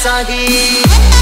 सही।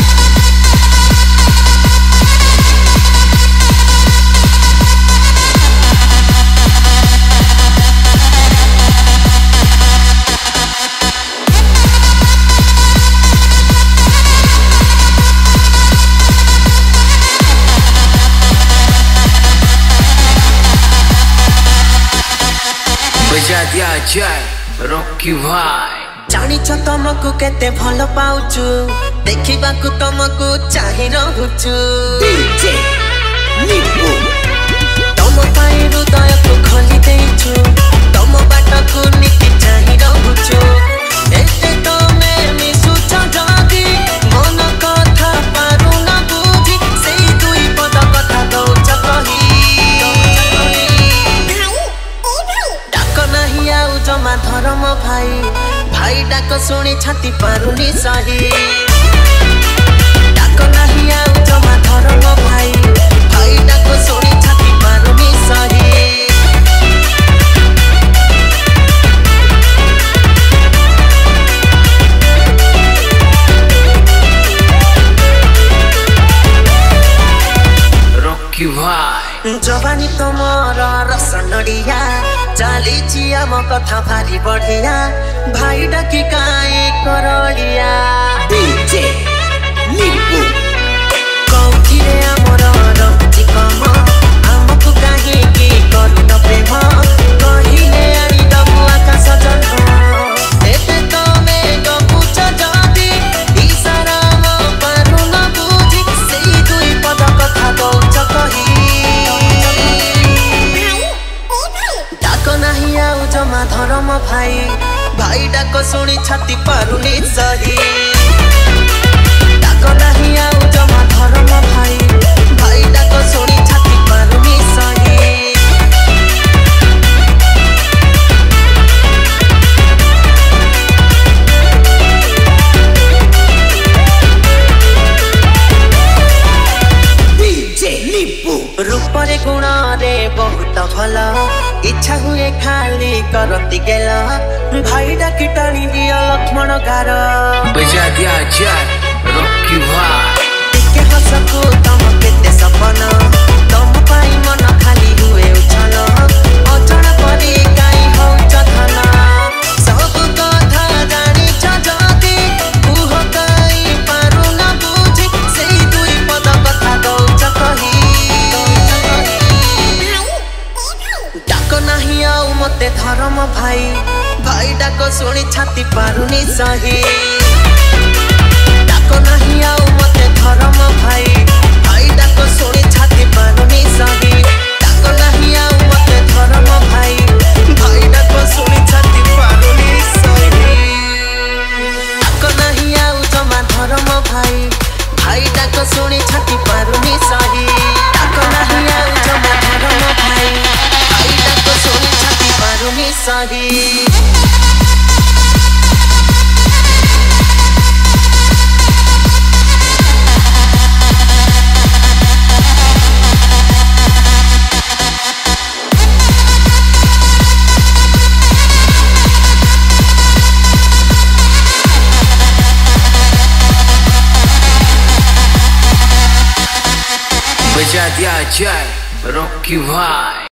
बजा दिया जाए रॉकी भाई। जानिछ तुमको केते भल पाउछु, देखिबाकु तुमको चाहि रहुछु। डीजे निप्पू तुम पाई हृदय को खोली देछु, तुम बाटको नीति चाहि रहुछु। एते तमे मिसुछ जगी मन कथा पारु न बुझी, सेई दुई पद कथा दउछ कही। डाक नाही आउ जमा धर्म भाई, भाई डाक शुणी छाती पारुनी सही। डाक नहीं आउ जमा धर्म भाई, भाई डाक शुणी छाती पारुनी सही। रॉकी भाई जवानी तुमर रस नड़िया, चालीची आम कथा भारी बढ़िया। भाई डाकी काई करलिया। डीजे निप्पू कौथिरे आमर रहुची कम, आमको काहे की करू न प्रेम। कहिले आनी दबु आकाश जन्म, एते तमे गपुछ जदी इशारा म पारु न बुझी, सेई दुई पद कथा दउछ कही। डाक नाही आउ जमा धर्म भाई, भाई डाक शुणी छाती पारुनी सही। डाक नाही आउ जमा धर्म भाई, भाई डाक शुणी छाती पारुनी सही। डीजे निप्पू रूपरे गुण रे बहुत भल, इच्छा हुए खाली करती गेल। भाई डाकी टाणी दिया लक्ष्मण गार। बजा दिया जाए रॉकी भाई। टिके हसको तम केते सपन, तम पाई मन खाली हुए उछल। अचण परी काई होउछ धन, सब कथा जानिछ जदी कुह काई पारु न बुझी, सेई दुई पद कथा दउछ कही। डाक नाही आउ मते धर्म भाई, भाई डाक शुणी छाती पारुनी सही। डाक नाही आउ मते धर्म भाई, भाई डाक शुणी छाती पारुनी सही। डाक नाही आउ मते धर्म भाई, भाई डाक शुणी छाती पारुनी सही। डाक नाही आउ जमा धर्म भाई, भाई डाक शुणी छाती पारुनी सही। डाक नाही आउ जमा धर्म भाई, भाई डाक शुणी छाती पारुनी सही। बजा दिया जाए रॉकी भाई।